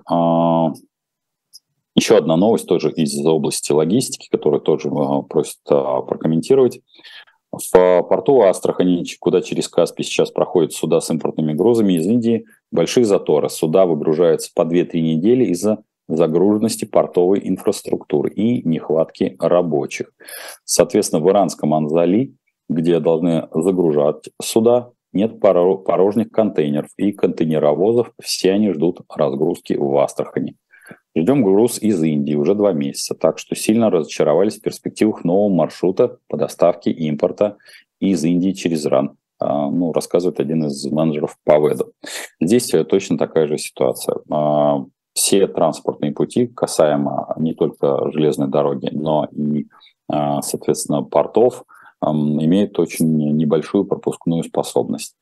еще одна новость тоже из области логистики, которую тоже просят прокомментировать. В порту Астрахани, куда через Каспий сейчас проходят суда с импортными грузами из Индии, большие заторы. Суда выгружаются по две-три недели из-за загруженности портовой инфраструктуры и нехватки рабочих. Соответственно, в иранском Анзали где должны загружать суда, нет порожних контейнеров и контейнеровозов, все они ждут разгрузки в Астрахани. Ждем груз из Индии уже два месяца, так что сильно разочаровались в перспективах нового маршрута по доставке импорта из Индии через Иран. Ну, рассказывает один из менеджеров по ВЭДу. Здесь точно такая же ситуация. Все транспортные пути, касаемо не только железной дороги, но и, соответственно, портов, имеют очень небольшую пропускную способность.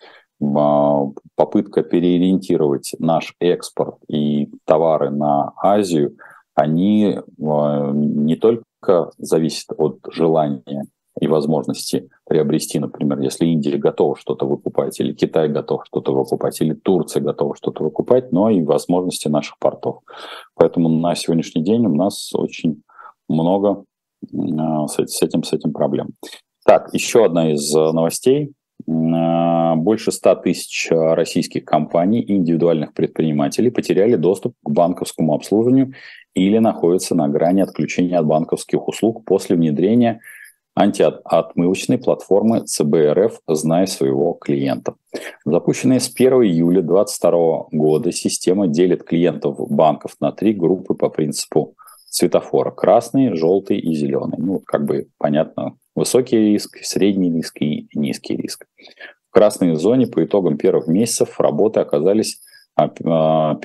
Попытка переориентировать наш экспорт и товары на Азию, они не только зависят от желания и возможности приобрести, например, если Индия готова что-то выкупать, или Китай готов что-то выкупать, или Турция готова что-то выкупать, но и возможности наших портов. Поэтому на сегодняшний день у нас очень много с этим, с этим проблем. Так, еще одна из новостей. Больше ста тысяч российских компаний и индивидуальных предпринимателей потеряли доступ к банковскому обслуживанию или находятся на грани отключения от банковских услуг после внедрения антиотмывочной платформы ЦБ.РФ «Знай своего клиента». Запущенная с первого июля две тысячи двадцать второго года система делит клиентов банков на три группы по принципу светофора: красный, желтый и зеленый. Ну, как бы понятно, высокий риск, средний риск и низкий риск. В красной зоне по итогам первых месяцев работы оказались ноль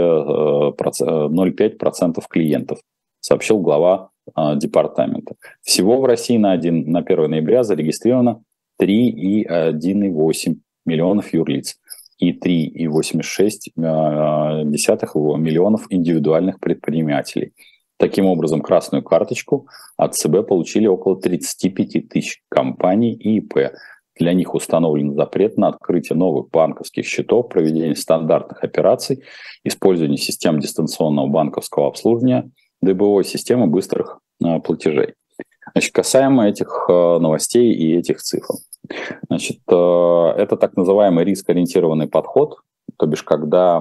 целых пять десятых процента клиентов, сообщил глава департамента. Всего в России на, один, на первое ноября зарегистрировано три целых восемь десятых миллионов юрлиц и три целых восемьдесят шесть десятых миллионов индивидуальных предпринимателей. Таким образом, красную карточку от ЦБ получили около тридцать пять тысяч компаний и ИП. Для них установлен запрет на открытие новых банковских счетов, проведение стандартных операций, использование систем дистанционного банковского обслуживания, ДБО, системы быстрых э, платежей. Значит, касаемо этих э, новостей и этих цифр. Значит, э, это так называемый риск-ориентированный подход, то бишь когда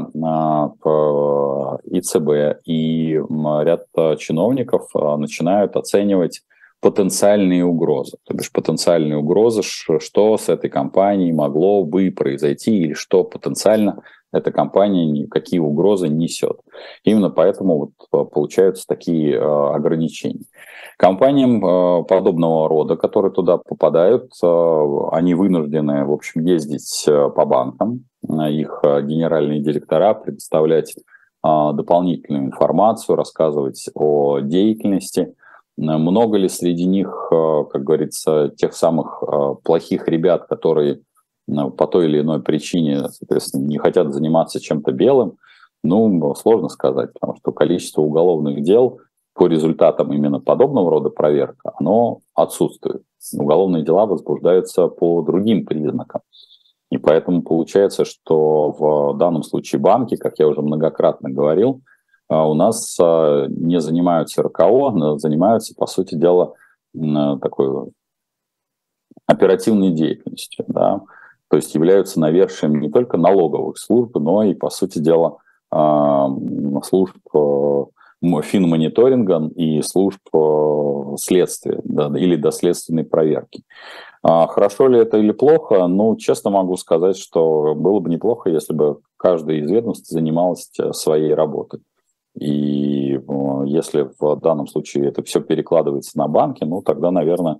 э, и ЦБ, и ряд чиновников э, начинают оценивать потенциальные угрозы. То бишь потенциальные угрозы, что с этой компанией могло бы произойти, или что потенциально эта компания, какие угрозы несет. Именно поэтому вот получаются такие ограничения. Компаниям подобного рода, которые туда попадают, они вынуждены, в общем, ездить по банкам, их генеральные директора предоставлять дополнительную информацию, рассказывать о деятельности. Много ли среди них, как говорится, тех самых плохих ребят, которые по той или иной причине, соответственно, не хотят заниматься чем-то белым? Ну, сложно сказать, потому что количество уголовных дел по результатам именно подобного рода проверок, оно отсутствует. Уголовные дела возбуждаются по другим признакам. И поэтому получается, что в данном случае банки, как я уже многократно говорил, у нас не занимаются РКО, но занимаются, по сути дела, такой оперативной деятельностью. Да? То есть являются навершием не только налоговых служб, но и, по сути дела, служб финмониторинга и служб следствия, да, или доследственной проверки. Хорошо ли это или плохо? Ну, честно могу сказать, что было бы неплохо, если бы каждое из ведомств занималось своей работой. И если в данном случае это все перекладывается на банки, ну тогда, наверное,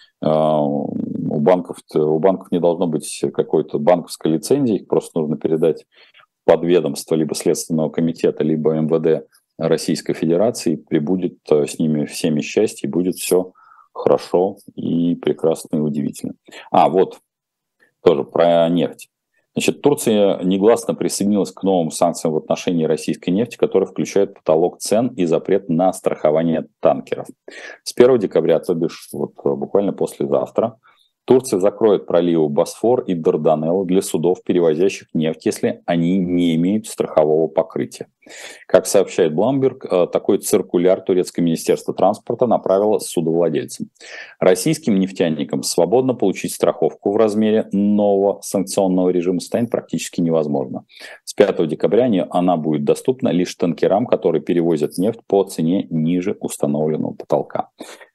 у банков, у банков не должно быть какой-то банковской лицензии, их просто нужно передать под ведомство либо Следственного комитета, либо эм вэ дэ Российской Федерации, прибудет с ними всеми счастье, и будет все хорошо и прекрасно и удивительно. А, вот, тоже про нефть. Значит, Турция негласно присоединилась к новым санкциям в отношении российской нефти, которые включают потолок цен и запрет на страхование танкеров. С первого декабря, то бишь вот буквально послезавтра, Турция закроет проливы Босфор и Дарданеллы для судов, перевозящих нефть, если они не имеют страхового покрытия. Как сообщает Bloomberg, такой циркуляр турецкое министерство транспорта направило судовладельцам. Российским нефтяникам свободно получить страховку в размере нового санкционного режима станет практически невозможно. С пятого декабря она будет доступна лишь танкерам, которые перевозят нефть по цене ниже установленного потолка.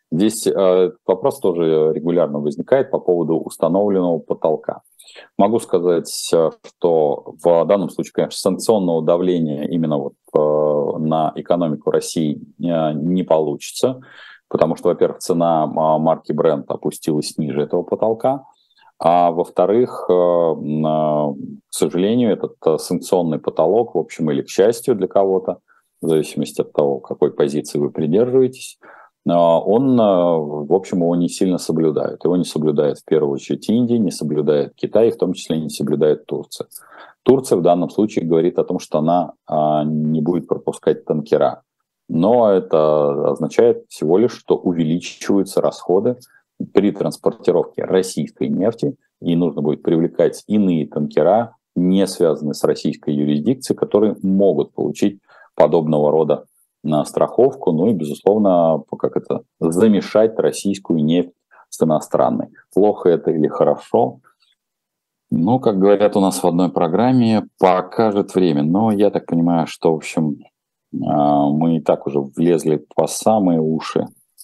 Здесь э, вопрос тоже регулярно возникает по поводу установленного потолка. Могу сказать, что в данном случае, конечно, санкционного давления именно вот э, на экономику России э, не получится, потому что, во-первых, цена марки Brent опустилась ниже этого потолка, а во-вторых, э, э, к сожалению, этот э, санкционный потолок, в общем, или к счастью для кого-то, в зависимости от того, какой позиции вы придерживаетесь, он, в общем, его не сильно соблюдает. Его не соблюдает в первую очередь Индия, не соблюдает Китай, и в том числе не соблюдает Турция. Турция в данном случае говорит о том, что она не будет пропускать танкера. Но это означает всего лишь, что увеличиваются расходы при транспортировке российской нефти, и нужно будет привлекать иные танкера, не связанные с российской юрисдикцией, которые могут получить подобного рода на страховку, ну и, безусловно, как это, замешать российскую нефть с иностранной. Плохо это или хорошо? Ну, как говорят у нас в одной программе, покажет время. Но я так понимаю, что, в общем, мы и так уже влезли по самые уши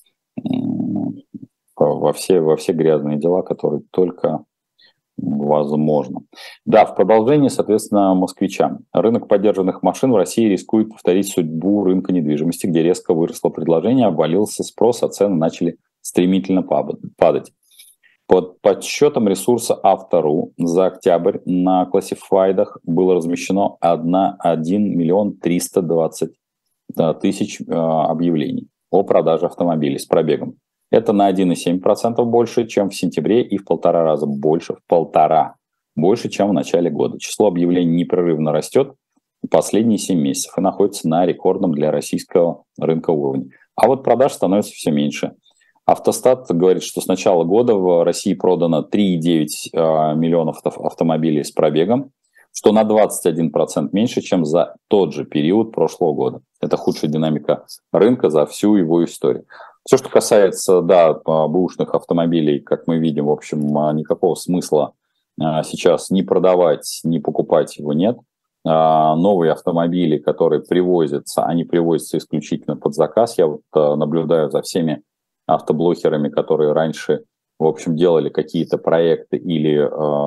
во все, во все грязные дела, которые только возможно. Да, в продолжении, соответственно, москвичам. Рынок подержанных машин в России рискует повторить судьбу рынка недвижимости, где резко выросло предложение, обвалился спрос, а цены начали стремительно падать. Под подсчетом ресурса Автору за октябрь на классифайдах было размещено один миллион триста двадцать тысяч объявлений о продаже автомобилей с пробегом. Это на один целых семь десятых процента больше, чем в сентябре, и в полтора раза больше, в полтора, больше, чем в начале года. Число объявлений непрерывно растет последние семь месяцев и находится на рекордном для российского рынка уровне. А вот продаж становится все меньше. Автостат говорит, что с начала года в России продано три целых девять десятых миллионов автомобилей с пробегом, что на двадцать один процент меньше, чем за тот же период прошлого года. Это худшая динамика рынка за всю его историю. Все, что касается, да, бэушных автомобилей, как мы видим, в общем, никакого смысла сейчас ни продавать, ни покупать его нет. Новые автомобили, которые привозятся, они привозятся исключительно под заказ. Я вот наблюдаю за всеми автоблогерами, которые раньше, в общем, делали какие-то проекты или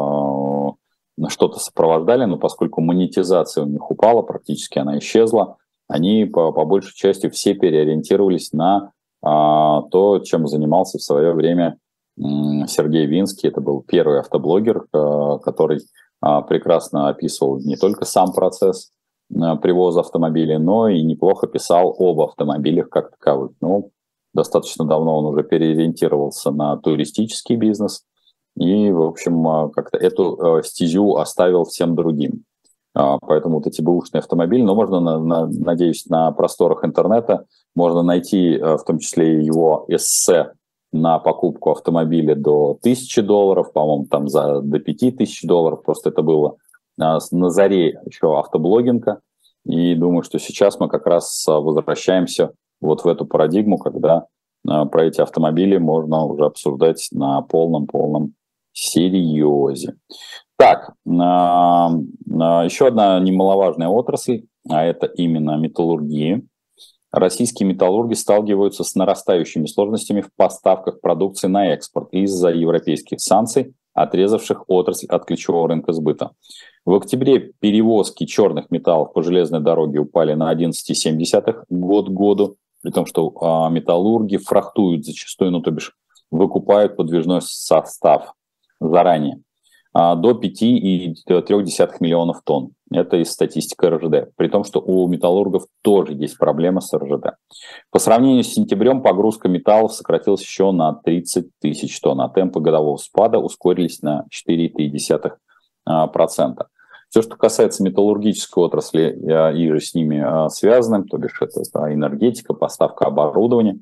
э, что-то сопровождали, но поскольку монетизация у них упала, практически она исчезла, они по, по большей части все переориентировались на то, чем занимался в свое время Сергей Винский. Это был первый автоблогер, который прекрасно описывал не только сам процесс привоза автомобилей, но и неплохо писал об автомобилях как таковых. Ну, достаточно давно он уже переориентировался на туристический бизнес и, в общем, как-то эту стезю оставил всем другим. Поэтому вот эти бэушные автомобили, но можно, на, на, надеюсь, на просторах интернета можно найти в том числе его эссе на покупку автомобиля до тысячи долларов, по-моему, там за, до пяти тысяч долларов. Просто это было на заре еще автоблогинга. И думаю, что сейчас мы как раз возвращаемся вот в эту парадигму, когда про эти автомобили можно уже обсуждать на полном-полном серьезе. Так, еще одна немаловажная отрасль, а это именно металлургия. Российские металлурги сталкиваются с нарастающими сложностями в поставках продукции на экспорт из-за европейских санкций, отрезавших отрасль от ключевого рынка сбыта. В октябре перевозки черных металлов по железной дороге упали на одиннадцать целых семь десятых год к году, при том, что а, металлурги фрахтуют зачастую, ну то бишь выкупают подвижной состав заранее, а, до пяти целых трёх десятых миллионов тонн. Это из статистики эр жэ дэ. При том, что у металлургов тоже есть проблема с эр жэ дэ. По сравнению с сентябрем погрузка металлов сократилась еще на тридцать тысяч тонн, а темпы годового спада ускорились на четыре целых три десятых процента. Все, что касается металлургической отрасли и же с ними связанным, то бишь это энергетика, поставка оборудования,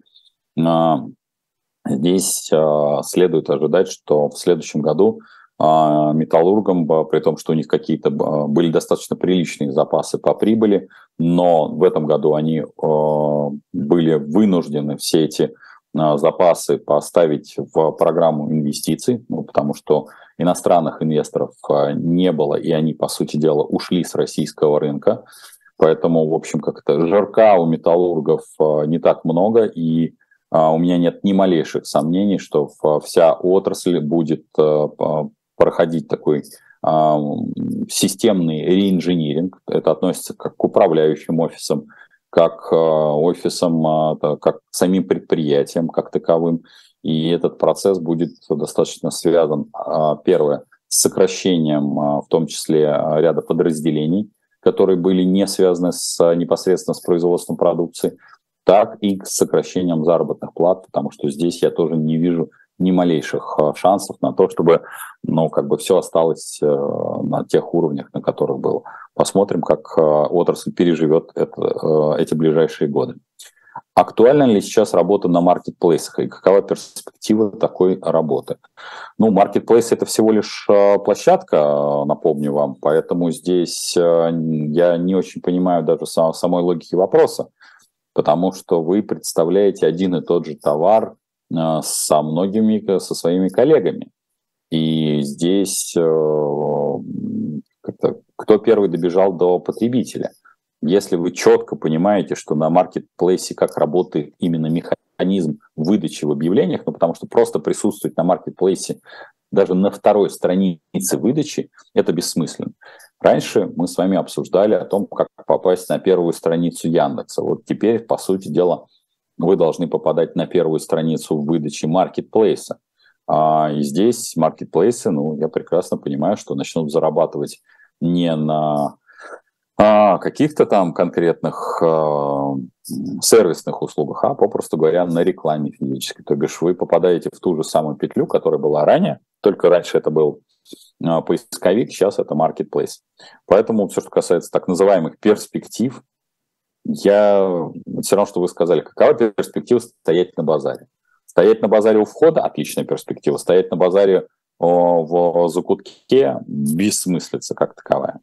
здесь следует ожидать, что в следующем году металлургам, при том, что у них какие-то были достаточно приличные запасы по прибыли, но в этом году они были вынуждены все эти запасы поставить в программу инвестиций, ну, потому что иностранных инвесторов не было, и они, по сути дела, ушли с российского рынка. Поэтому, в общем, как-то жирка у металлургов не так много, и У меня нет ни малейших сомнений, что вся отрасль будет проходить такой системный реинжиниринг. Это относится как к управляющим офисам, как офисам, как к самим предприятиям как таковым. И этот процесс будет достаточно связан, первое, с сокращением, в том числе, ряда подразделений, которые были не связаны с, непосредственно с производством продукции, так и с сокращением заработных плат, потому что здесь я тоже не вижу ни малейших шансов на то, чтобы, ну, как бы все осталось на тех уровнях, на которых было. Посмотрим, как отрасль переживет это, эти ближайшие годы. Актуальна ли сейчас работа на маркетплейсах и какова перспектива такой работы? Ну, маркетплейс – это всего лишь площадка, напомню вам, поэтому здесь я не очень понимаю даже самой логики вопроса, потому что вы представляете один и тот же товар со многими, со своими коллегами. И здесь кто первый добежал до потребителя? Если вы четко понимаете, что на маркетплейсе как работает именно механизм выдачи в объявлениях, ну потому что просто присутствовать на маркетплейсе даже на второй странице выдачи – это бессмысленно. Раньше мы с вами обсуждали о том, как попасть на первую страницу Яндекса. Вот теперь, по сути дела, вы должны попадать на первую страницу выдачи маркетплейса. А, и здесь маркетплейсы, ну, я прекрасно понимаю, что начнут зарабатывать не на а, каких-то там конкретных а, сервисных услугах, а, попросту говоря, на рекламе физической. То бишь вы попадаете в ту же самую петлю, которая была ранее, только раньше это был а, поисковик, сейчас это маркетплейс. Поэтому все, что касается так называемых перспектив, я все равно, что вы сказали, какова перспектива стоять на базаре? Стоять на базаре у входа – отличная перспектива. Стоять на базаре о, в закутке – бессмыслица как таковая.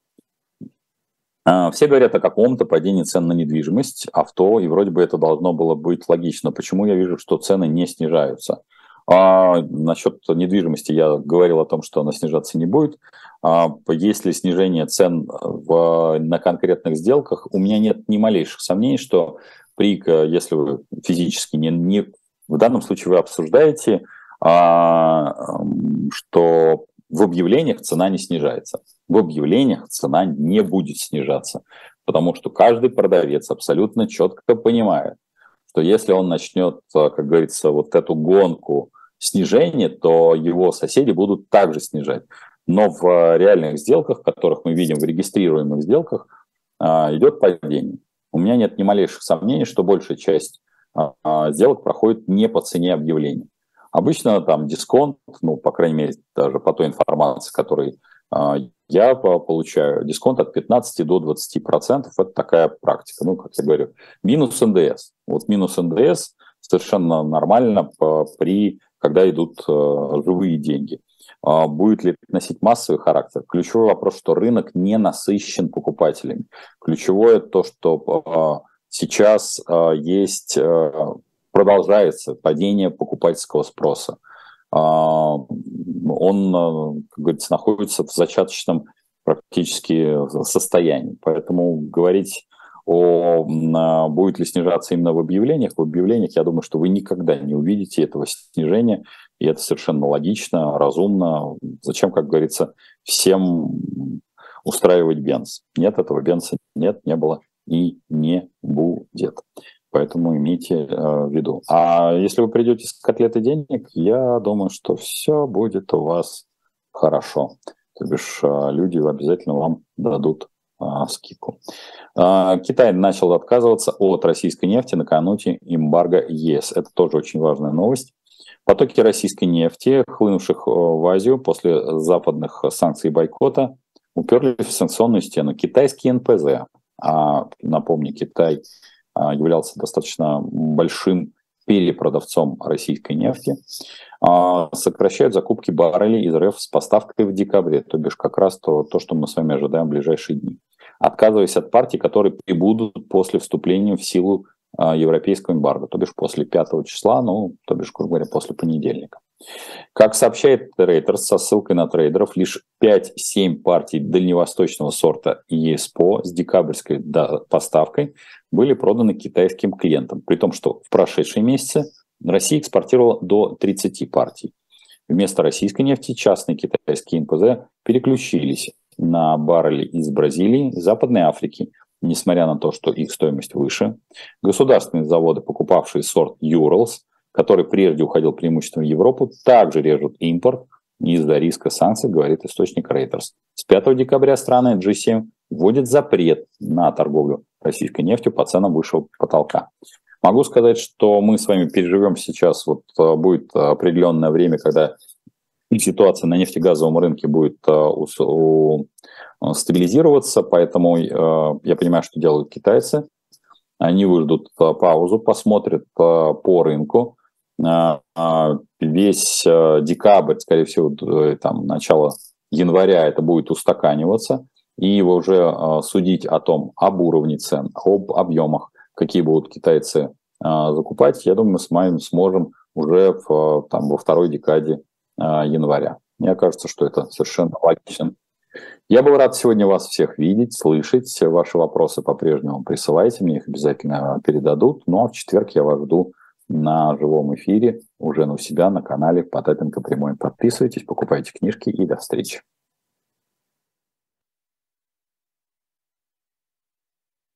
А, все говорят о каком-то падении цен на недвижимость, авто, и вроде бы это должно было быть логично. Почему я вижу, что цены не снижаются? А, насчет недвижимости я говорил о том, что она снижаться не будет. А, есть ли снижение цен в, на конкретных сделках? У меня нет ни малейших сомнений, что при, если вы физически не, не в данном случае вы обсуждаете, а, что в объявлениях цена не снижается. В объявлениях цена не будет снижаться, потому что каждый продавец абсолютно четко понимает, что если он начнет, как говорится, вот эту гонку снижения, то его соседи будут также снижать. Но в реальных сделках, которых мы видим в регистрируемых сделках, идет падение. У меня нет ни малейших сомнений, что большая часть сделок проходит не по цене объявления. Обычно там дисконт, ну, по крайней мере, даже по той информации, которую я получаю, дисконт от пятнадцати до двадцати процентов, это такая практика. Ну, как я говорю, минус эн дэ эс. Вот минус эн дэ эс совершенно нормально при, когда идут живые деньги. Будет ли это носить массовый характер? Ключевой вопрос, что рынок не насыщен покупателями. Ключевое то, что сейчас есть, продолжается падение покупательского спроса. Он, как говорится, находится в зачаточном практически состоянии. Поэтому говорить о будет ли снижаться именно в объявлениях, в объявлениях, я думаю, что вы никогда не увидите этого снижения, и это совершенно логично, разумно. Зачем, как говорится, всем устраивать бенз? Нет, этого бенза нет, не было и не будет. Поэтому имейте э, в виду. А если вы придете с котлеты денег, я думаю, что все будет у вас хорошо. То бишь э, люди обязательно вам дадут э, скидку. Э, Китай начал отказываться от российской нефти накануне эмбарго ЕС. Это тоже очень важная новость. Потоки российской нефти, хлынувших в Азию после западных санкций и бойкота, уперлись в санкционную стену. Китайский эн пэ зэ, а, напомню, Китай являлся достаточно большим перепродавцом российской нефти, сокращают закупки баррелей из РФ с поставкой в декабре, то бишь как раз то, то, что мы с вами ожидаем в ближайшие дни. Отказываясь от партий, которые прибудут после вступления в силу европейского эмбарго, то бишь после пятого числа, ну, то бишь, грубо говоря, после понедельника. Как сообщает Reuters со ссылкой на трейдеров, лишь пять-семь партий дальневосточного сорта и эс пи о с декабрьской поставкой были проданы китайским клиентам, при том, что в прошедшие месяцы Россия экспортировала до тридцати партий. Вместо российской нефти частные китайские эн пэ зэ переключились на баррели из Бразилии и Западной Африки, несмотря на то, что их стоимость выше. Государственные заводы, покупавшие сорт Urals, который прежде уходил преимущественно в Европу, также режут импорт из-за риска санкций, говорит источник Reuters. С пятого декабря страны джи семь вводит запрет на торговлю российской нефтью по ценам высшего потолка. Могу сказать, что мы с вами переживем сейчас, вот будет определенное время, когда ситуация на нефтегазовом рынке будет стабилизироваться, поэтому я понимаю, что делают китайцы. Они выждут паузу, посмотрят по рынку. Весь декабрь, скорее всего, там, начало января это будет устаканиваться, и уже судить о том, об уровне цен, об объемах, какие будут китайцы закупать, я думаю, мы с вами сможем уже в, там, во второй декаде января. Мне кажется, что это совершенно логично. Я был рад сегодня вас всех видеть, слышать. Ваши вопросы по-прежнему присылайте, мне их обязательно передадут. Ну а в четверг я вас жду на живом эфире, уже у себя на канале Потапенко Прямой. Подписывайтесь, покупайте книжки и до встречи.